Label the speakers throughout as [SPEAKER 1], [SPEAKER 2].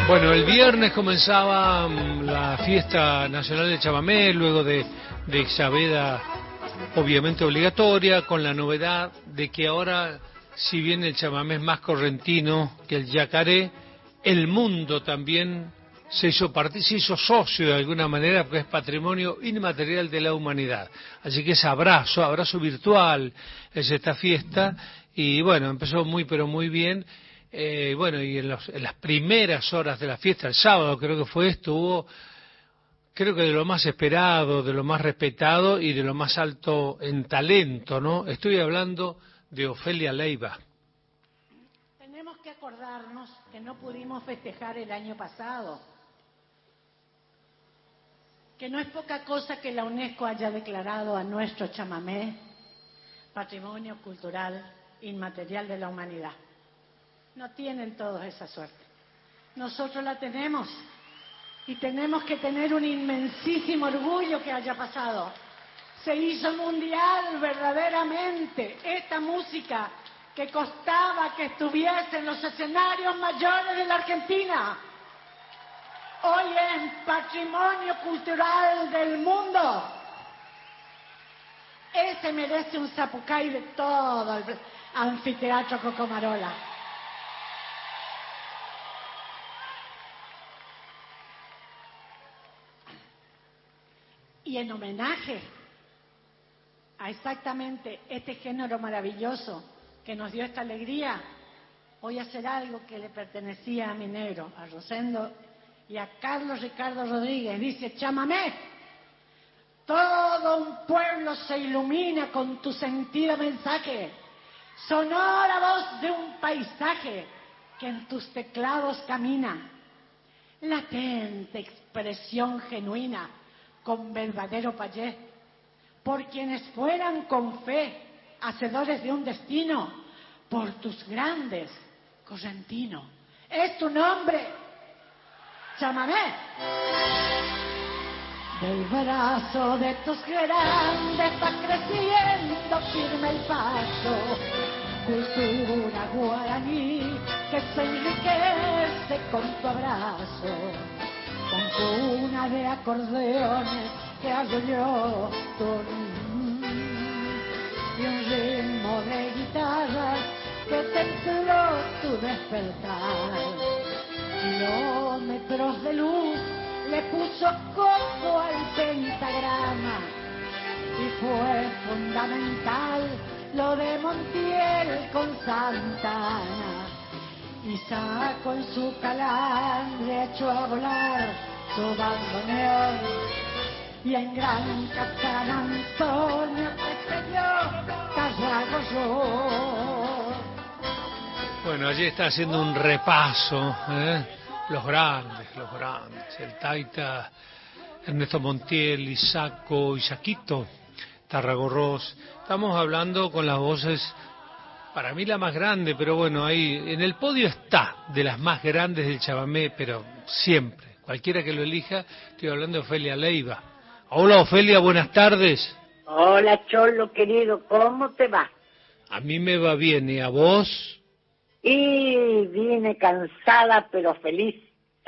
[SPEAKER 1] Bueno, el viernes comenzaba la fiesta nacional de chamamé, luego de Saavedra, obviamente obligatoria, con la novedad de que ahora, si bien el chamamé es más correntino que el yacaré, el mundo también se hizo socio de alguna manera, porque es patrimonio inmaterial de la humanidad. Así que ese abrazo virtual, es esta fiesta, y bueno, empezó muy pero muy bien. Bueno, y en las primeras horas de la fiesta, el sábado creo que fue, estuvo, creo que de lo más esperado, de lo más respetado y de lo más alto en talento, ¿no? Estoy hablando de Ofelia Leiva.
[SPEAKER 2] Tenemos que acordarnos que no pudimos festejar el año pasado, que no es poca cosa que la UNESCO haya declarado a nuestro chamamé Patrimonio Cultural Inmaterial de la Humanidad. No tienen todos esa suerte. Nosotros la tenemos y tenemos que tener un inmensísimo orgullo que haya pasado. Se hizo mundial verdaderamente esta música que costaba que estuviese en los escenarios mayores de la Argentina. Hoy es patrimonio cultural del mundo. Ese merece un zapucay de todo el anfiteatro Cocomarola. Y en homenaje a exactamente este género maravilloso que nos dio esta alegría, voy a hacer algo que le pertenecía a mi negro, a Rosendo y a Carlos Ricardo Rodríguez. Dice: chamamé, todo un pueblo se ilumina con tu sentido mensaje, sonora voz de un paisaje que en tus teclados camina, latente expresión genuina con verdadero payé, por quienes fueran con fe hacedores de un destino, por tus grandes, correntino. Es tu nombre, chamamé. Del brazo de tus grandes va creciendo firme el paso, cultura guaraní que se enriquece con tu abrazo, con cuna de acordeones que arrulló y un ritmo de guitarra que templó tu despertar. Kilómetros de luz le puso coco al pentagrama y fue fundamental lo de Montiel con Santana. Y sacó en su calandria echó a volar su bandoneón y en Gran San Antonio pequeño Tarragorro.
[SPEAKER 1] Bueno, allí está haciendo un repaso, los grandes, el Taita, Ernesto Montiel, Isaquito, Tarragorros. Estamos hablando con las voces, para mí la más grande, pero bueno, ahí en el podio está, de las más grandes del chamamé, pero siempre, cualquiera que lo elija. Estoy hablando de Ofelia Leiva. Hola Ofelia, buenas tardes.
[SPEAKER 3] Hola Cholo querido, ¿cómo te va?
[SPEAKER 1] A mí me va bien, ¿y a vos?
[SPEAKER 3] Y vine cansada pero feliz.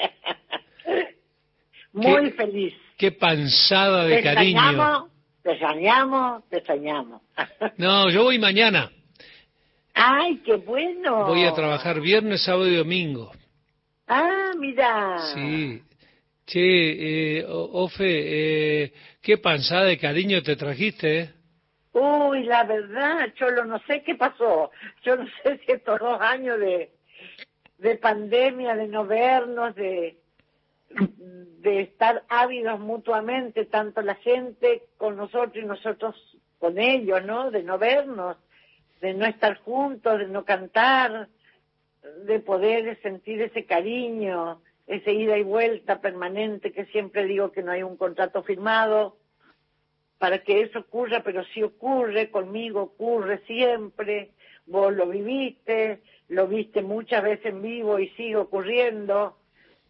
[SPEAKER 3] Muy feliz.
[SPEAKER 1] Qué panzada de cariño.
[SPEAKER 3] Te extrañamos.
[SPEAKER 1] No, yo voy mañana.
[SPEAKER 3] ¡Ay, qué bueno!
[SPEAKER 1] Voy a trabajar viernes, sábado y domingo.
[SPEAKER 3] Ah, mira.
[SPEAKER 1] Sí. Che, Ofe, qué panzada de cariño te trajiste, ¿eh?
[SPEAKER 3] Uy, la verdad, Cholo, no sé qué pasó. Yo no sé si estos 2 años de pandemia, de no vernos, de estar ávidos mutuamente, tanto la gente con nosotros y nosotros con ellos, ¿no? De no vernos, de no estar juntos, de no cantar, de poder sentir ese cariño, ese ida y vuelta permanente, que siempre digo que no hay un contrato firmado para que eso ocurra, pero sí ocurre, conmigo ocurre siempre. Vos lo viste muchas veces en vivo y sigue ocurriendo.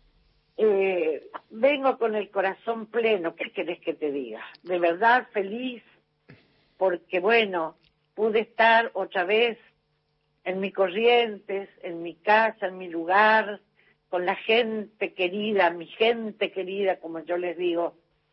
[SPEAKER 3] Vengo con el corazón pleno, ¿qué querés que te diga? De verdad feliz, porque bueno, pude estar otra vez en mi Corrientes, en mi casa, en mi lugar, con la gente querida, mi gente querida, como yo les digo,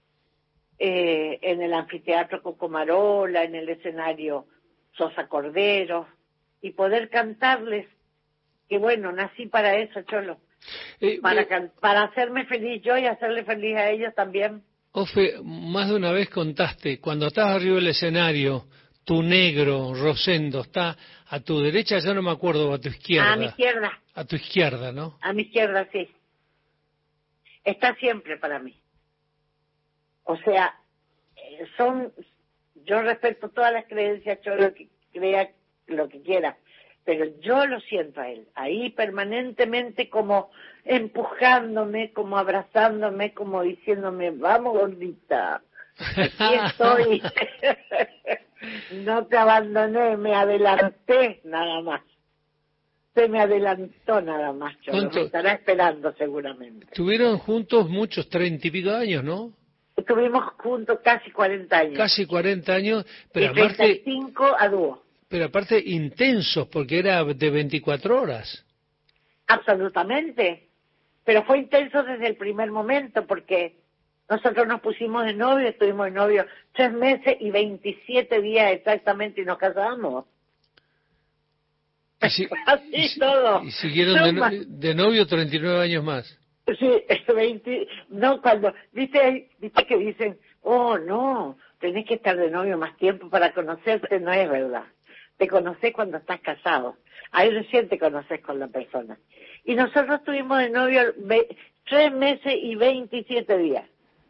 [SPEAKER 3] en el anfiteatro Cocomarola, en el escenario Sosa Cordero, y poder cantarles que bueno, nací para eso, Cholo, para hacerme feliz yo y hacerle feliz a ellos también.
[SPEAKER 1] Ofe, más de una vez contaste, cuando estás arriba del escenario, tu negro, Rosendo, está a tu derecha, ya no me acuerdo, o a tu izquierda.
[SPEAKER 3] A mi izquierda.
[SPEAKER 1] A tu izquierda, ¿no?
[SPEAKER 3] A mi izquierda, sí. Está siempre para mí. O sea, yo respeto todas las creencias, Cholo, que crea lo que quiera, pero yo lo siento a él, ahí permanentemente como empujándome, como abrazándome, como diciéndome, vamos gordita, aquí estoy, no te abandoné, me adelanté nada más, se me adelantó nada más, Cholo, me estará esperando seguramente.
[SPEAKER 1] Estuvieron juntos muchos, 30 y pico años, ¿no?
[SPEAKER 3] Estuvimos juntos casi 40 años.
[SPEAKER 1] Casi 40 años, pero
[SPEAKER 3] y 35 a dúo.
[SPEAKER 1] Pero aparte intensos, porque era de 24 horas.
[SPEAKER 3] Absolutamente. Pero fue intenso desde el primer momento, porque nosotros nos pusimos de novio, estuvimos de novio 3 meses y 27 días exactamente y nos casamos. Así todo.
[SPEAKER 1] Y siguieron de novio 39 años más.
[SPEAKER 3] Sí, 20, no, viste que dicen, oh no, tenés que estar de novio más tiempo para conocerte, no es verdad. Te conocés cuando estás casado, ahí recién te conoces con la persona. Y nosotros estuvimos de novio 3 meses y 27 días.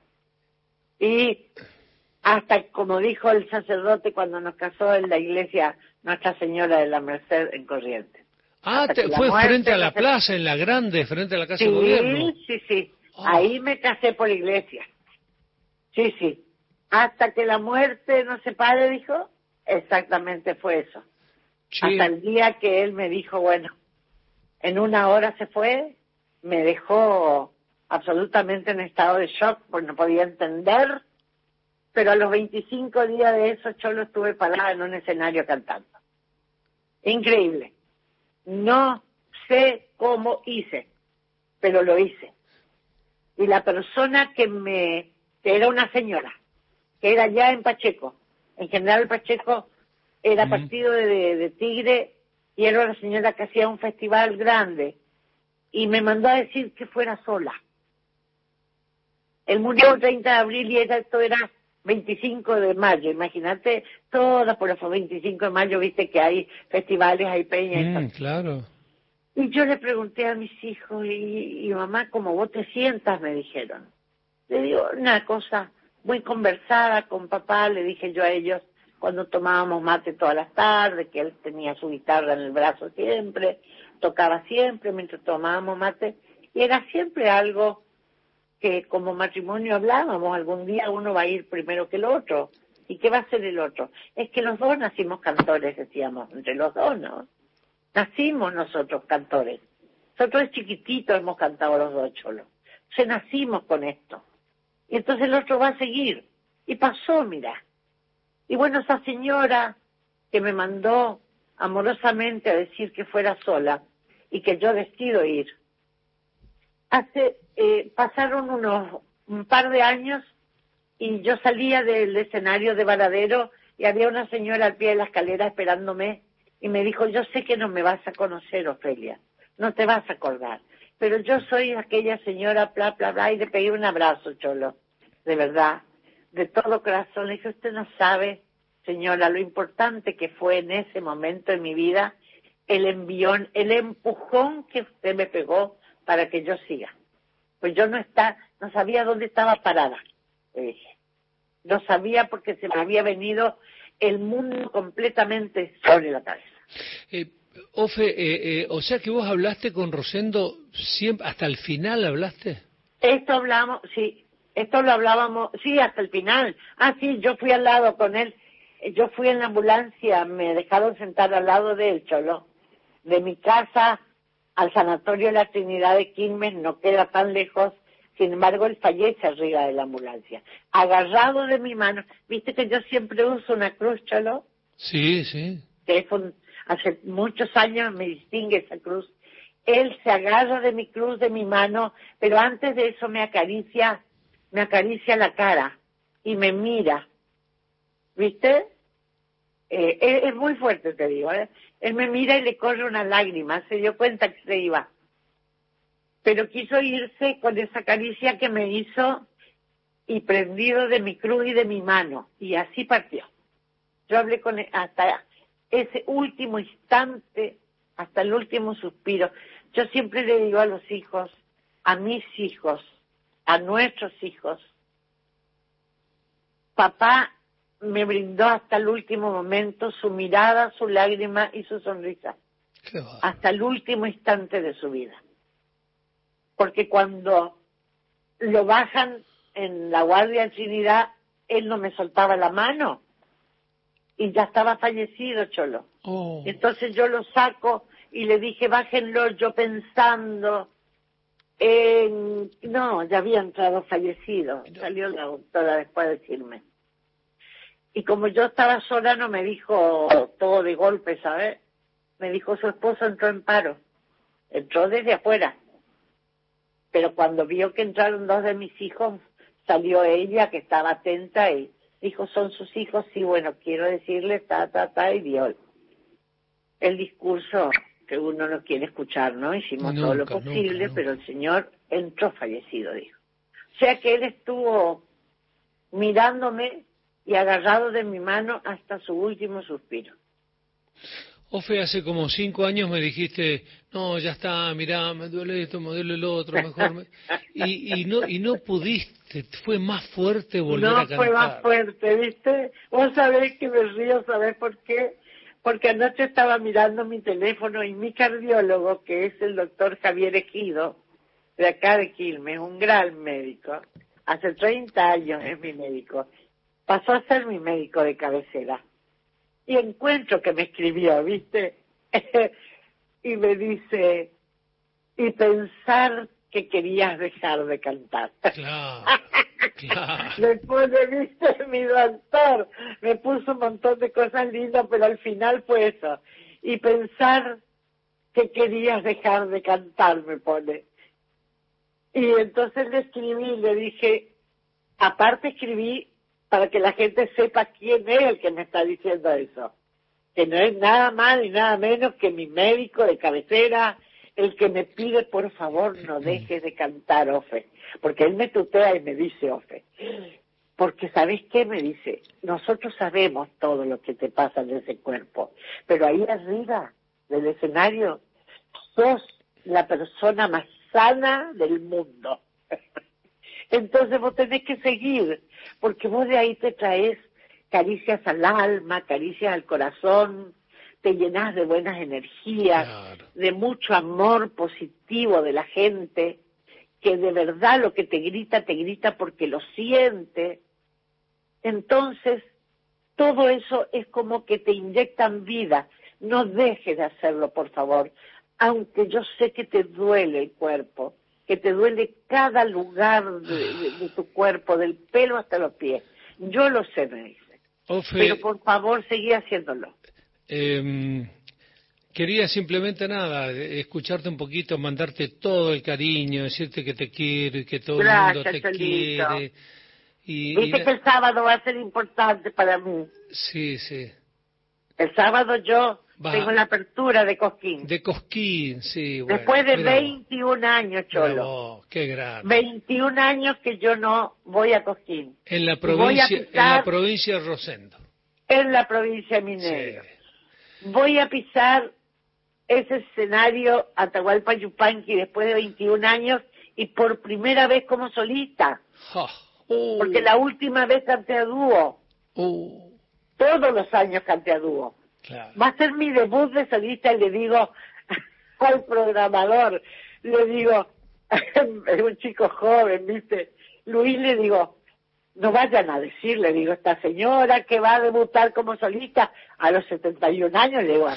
[SPEAKER 3] Y hasta, como dijo el sacerdote cuando nos casó en la iglesia Nuestra Señora de la Merced en Corrientes.
[SPEAKER 1] Ah, fue frente a la plaza, en la grande, frente a la Casa de Gobierno.
[SPEAKER 3] Sí. Ahí me casé por iglesia. Sí. Hasta que la muerte nos separe, dijo. Exactamente fue eso. Sí. Hasta el día que él me dijo, bueno, en 1 hora se fue, me dejó absolutamente en estado de shock, porque no podía entender, pero a los 25 días de eso, Cholo, estuve parada en un escenario cantando. Increíble. No sé cómo hice, pero lo hice. Y la persona que era una señora, que era ya en Pacheco, en General Pacheco era partido de Tigre, y era una señora que hacía un festival grande, y me mandó a decir que fuera sola. Él murió el 30 de abril y esto era 25 de mayo, imagínate, todas por los 25 de mayo, viste que hay festivales, hay peñas.
[SPEAKER 1] Claro.
[SPEAKER 3] Y yo le pregunté a mis hijos, y mamá, ¿cómo vos te sientas? Me dijeron. Le digo, una cosa muy conversada con papá, le dije yo a ellos, cuando tomábamos mate todas las tardes, que él tenía su guitarra en el brazo siempre, tocaba siempre mientras tomábamos mate, y era siempre algo que como matrimonio hablábamos, algún día uno va a ir primero que el otro. ¿Y qué va a hacer el otro? Es que los dos nacimos cantores, decíamos, entre los dos, ¿no? Nacimos nosotros cantores. Nosotros de chiquititos hemos cantado los dos, Cholo. Entonces nacimos con esto. Y entonces el otro va a seguir. Y pasó, mira. Y bueno, esa señora que me mandó amorosamente a decir que fuera sola y que yo decido ir, pasaron un par de años y yo salía del escenario de Varadero y había una señora al pie de la escalera esperándome y me dijo, yo sé que no me vas a conocer, Ofelia, no te vas a acordar, pero yo soy aquella señora, bla, bla, bla, y le pedí un abrazo, Cholo, de verdad, de todo corazón. Le dije, usted no sabe, señora, lo importante que fue en ese momento en mi vida el envión, el empujón que usted me pegó para que yo siga. Pues yo no sabía dónde estaba parada, le dije. No sabía porque se me había venido el mundo completamente sobre la cabeza.
[SPEAKER 1] Ofe, o sea que vos hablaste con Rosendo siempre, hasta el final hablaste.
[SPEAKER 3] Esto lo hablábamos, sí, hasta el final. Ah, sí, yo fui al lado con él, yo fui en la ambulancia, me dejaron sentar al lado de él, Cholo. De mi casa al sanatorio de la Trinidad de Quilmes no queda tan lejos, sin embargo él fallece arriba de la ambulancia, agarrado de mi mano. ¿Viste que yo siempre uso una cruz, Cholo?
[SPEAKER 1] Sí.
[SPEAKER 3] Hace muchos años me distingue esa cruz, él se agarra de mi cruz, de mi mano, pero antes de eso me acaricia la cara y me mira, ¿viste? Es muy fuerte, te digo, ¿eh? Él me mira y le corre una lágrima, se dio cuenta que se iba, pero quiso irse con esa caricia que me hizo y prendido de mi cruz y de mi mano, y así partió. Yo hablé con él hasta ese último instante, hasta el último suspiro. Yo siempre le digo a los hijos, a mis hijos, a nuestros hijos, papá me brindó hasta el último momento su mirada, su lágrima y su sonrisa, hasta el último instante de su vida. Porque cuando lo bajan en la Guardia de Trinidad, él no me soltaba la mano y ya estaba fallecido, Cholo. Entonces yo lo saco y le dije, bájenlo, yo pensando en... No, ya había entrado fallecido. Salió la doctora después de decirme. Y como yo estaba sola, no me dijo todo de golpe, ¿sabes? Me dijo, su esposo entró en paro. Entró desde afuera. Pero cuando vio que entraron 2 de mis hijos, salió ella, que estaba atenta, y dijo, ¿son sus hijos? Sí, bueno, quiero decirle, y dio el discurso que uno no quiere escuchar, ¿no? Hicimos todo lo posible, pero el señor entró fallecido, dijo. O sea que él estuvo mirándome y agarrado de mi mano hasta su último suspiro.
[SPEAKER 1] Ofe, hace como 5 años me dijiste, no, ya está, mirá, me duele esto, me duele lo otro, mejor y no pudiste, fue más fuerte volver a cantar.
[SPEAKER 3] No fue más fuerte, ¿viste? Vos sabés que me río, ¿sabés por qué? Porque anoche estaba mirando mi teléfono y mi cardiólogo, que es el doctor Javier Ejido, de acá de Quilmes, un gran médico, hace 30 años es mi médico, pasó a ser mi médico de cabecera. Y encuentro que me escribió, ¿viste? Y me dice, y pensar que querías dejar de cantar.
[SPEAKER 1] Claro.
[SPEAKER 3] Me pone, ¿viste? Mi doctor me puso un montón de cosas lindas, pero al final fue eso. Y pensar que querías dejar de cantar, me pone. Y entonces le escribí, le dije, aparte escribí para que la gente sepa quién es el que me está diciendo eso. Que no es nada más ni nada menos que mi médico de cabecera, el que me pide, por favor, no dejes de cantar, Ofe. Porque él me tutea y me dice, Ofe, porque ¿sabes qué? Me dice, nosotros sabemos todo lo que te pasa en ese cuerpo, pero ahí arriba del escenario sos la persona más sana del mundo. Entonces vos tenés que seguir, porque vos de ahí te traes caricias al alma, caricias al corazón, te llenas de buenas energías, claro, de mucho amor positivo de la gente, que de verdad lo que te grita porque lo siente. Entonces, todo eso es como que te inyectan vida. No dejes de hacerlo, por favor, aunque yo sé que te duele el cuerpo, que te duele cada lugar de tu cuerpo, del pelo hasta los pies. Yo lo sé, me dice. Ofe, pero por favor, seguí haciéndolo.
[SPEAKER 1] Quería simplemente escucharte un poquito, mandarte todo el cariño, decirte que te quiero y que todo el mundo te quiere.
[SPEAKER 3] Dice que el sábado va a ser importante para mí.
[SPEAKER 1] Sí, sí.
[SPEAKER 3] El sábado yo tengo la apertura de Cosquín.
[SPEAKER 1] De Cosquín, sí. Bueno,
[SPEAKER 3] después de 21 años, Cholo.
[SPEAKER 1] Qué grande.
[SPEAKER 3] 21 años que yo no voy a Cosquín.
[SPEAKER 1] En la provincia de Rosendo.
[SPEAKER 3] En la provincia de Minero. Sí. Voy a pisar ese escenario Atahualpa Yupanqui después de 21 años y por primera vez como solista. Porque la última vez canté a dúo. Todos los años canté a dúo. Claro. Va a ser mi debut de solista y le digo al programador, le digo, es un chico joven, ¿viste? Luis, le digo, no vayan a decirle, digo, esta señora que va a debutar como solista a los 71 años, le digo, va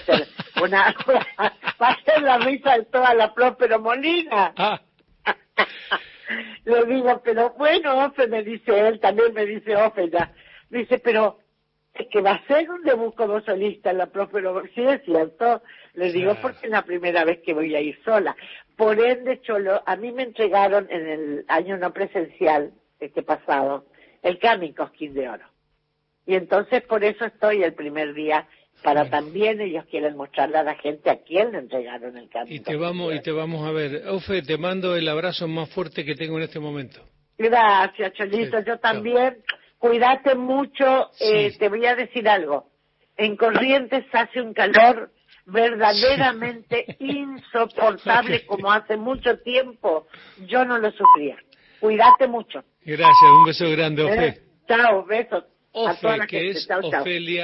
[SPEAKER 3] a hacer la risa de toda la Próspero Molina. Le digo, pero bueno, Ofe, me dice él, también me dice Ofe ya, dice, pero que va a ser un debut como solista la profe Loboski. Sí, es cierto, le digo porque es la primera vez que voy a ir sola. Por ende, Cholo, a mí me entregaron en el año no presencial, pasado, el Carmen Cosquín de Oro. Y entonces por eso estoy el primer día, para también ellos quieren mostrarle a la gente a quién le entregaron el Carmen
[SPEAKER 1] y te vamos a ver. Ofe, te mando el abrazo más fuerte que tengo en este momento.
[SPEAKER 3] Gracias, Cholito, yo también. Cuídate mucho, te voy a decir algo. En Corrientes hace un calor verdaderamente insoportable como hace mucho tiempo. Yo no lo sufría. Cuídate mucho.
[SPEAKER 1] Gracias, un beso grande, Ofe.
[SPEAKER 3] Chao, besos.
[SPEAKER 1] Ofe,
[SPEAKER 3] a toda la
[SPEAKER 1] que
[SPEAKER 3] gente.
[SPEAKER 1] es
[SPEAKER 3] Chao, chao.
[SPEAKER 1] Ofelia